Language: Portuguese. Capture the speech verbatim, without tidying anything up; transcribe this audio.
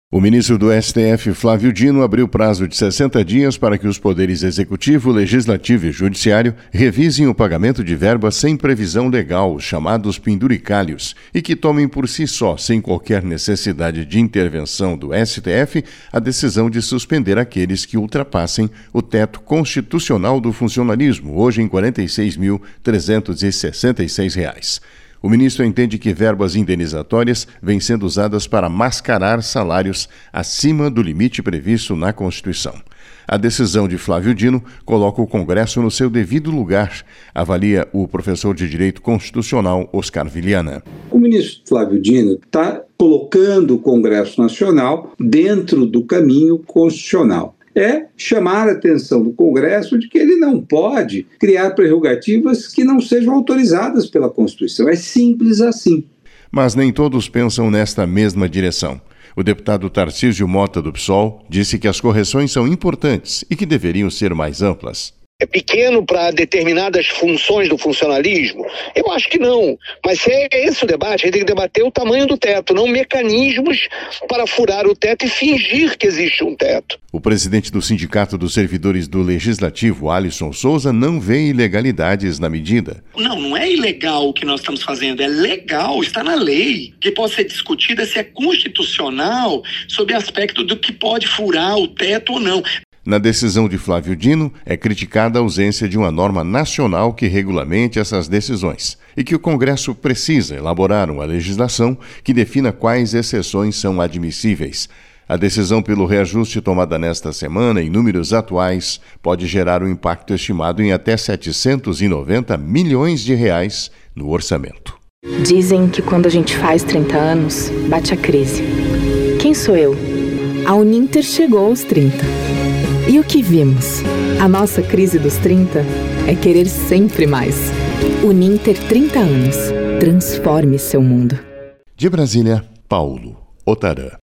O ministro do S T F, Flávio Dino, abriu prazo de sessenta dias para que os poderes executivo, legislativo e judiciário revisem o pagamento de verbas sem previsão legal, os chamados penduricalhos, e que tomem por si só, sem qualquer necessidade de intervenção do S T F, a decisão de suspender aqueles que ultrapassem o teto constitucional do funcionalismo, hoje em quarenta e seis mil trezentos e sessenta e seis reais. O ministro entende que verbas indenizatórias vêm sendo usadas para mascarar salários acima do limite previsto na Constituição. A decisão de Flávio Dino coloca o Congresso no seu devido lugar, avalia o professor de Direito Constitucional Oscar Vilhana. O ministro Flávio Dino está colocando o Congresso Nacional dentro do caminho constitucional. É chamar a atenção do Congresso de que ele não pode criar prerrogativas que não sejam autorizadas pela Constituição. É simples assim. Mas nem todos pensam nesta mesma direção. O deputado Tarcísio Mota, do P SOL, disse que as correções são importantes e que deveriam ser mais amplas. É pequeno para determinadas funções do funcionalismo? Eu acho que não. Mas se é esse o debate, a gente tem que debater o tamanho do teto, não mecanismos para furar o teto e fingir que existe um teto. O presidente do Sindicato dos Servidores do Legislativo, Alisson Souza, não vê ilegalidades na medida. Não, não é ilegal o que nós estamos fazendo, é legal, está na lei. O que pode ser discutido é se é constitucional sob aspecto do que pode furar o teto ou não. Na decisão de Flávio Dino, é criticada a ausência de uma norma nacional que regulamente essas decisões e que o Congresso precisa elaborar uma legislação que defina quais exceções são admissíveis. A decisão pelo reajuste tomada nesta semana, em números atuais, pode gerar um impacto estimado em até setecentos e noventa milhões de reais no orçamento. Dizem que quando a gente faz trinta anos, bate a crise. Quem sou eu? A Uninter chegou aos trinta. E o que vimos? A nossa crise dos trinta é querer sempre mais. Uninter trinta anos. Transforme seu mundo. De Brasília, Paulo Otarã.